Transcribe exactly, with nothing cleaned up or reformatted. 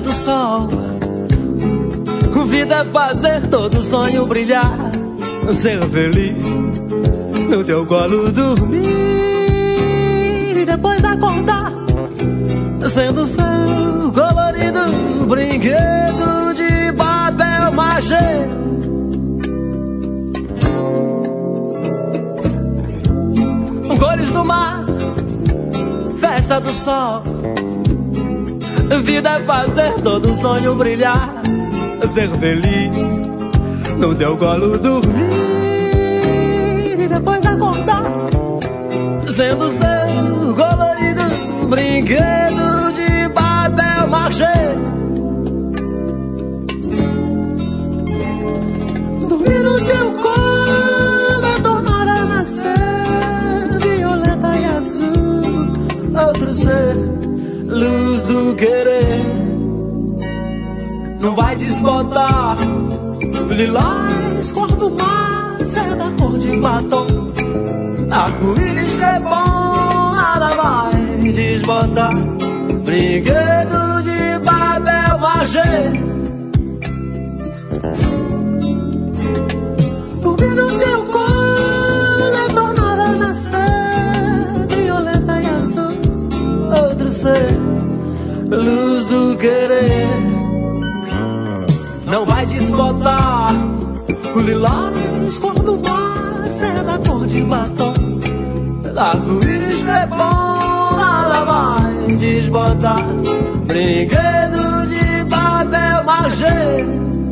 do sol. Vida é fazer todo sonho brilhar, ser feliz, no teu colo dormir e depois acordar, sendo seu colorido brinquedo de papel machê. Cores do mar, festa do sol. Vida é fazer todo sonho brilhar, ser feliz, no teu colo dormir e depois acordar, sendo seu colorido brinquedo de papel machê. Dormir no teu colo é tornar a nascer violeta e azul, outro ser, luz do querer. Não vai desbotar lilás, cor do mar, seda, cor de batom, arco-íris que é bom, nada vai desbotar brinquedo de papel machê. Dormir no teu colo é tornar a nascer violeta e azul, outro ser, luz do querer. Não vai desbotar o lilás, cor do mar, seda, cor de batom, arco-íris que é bom, nada vai desbotar brinquedo de papel machê.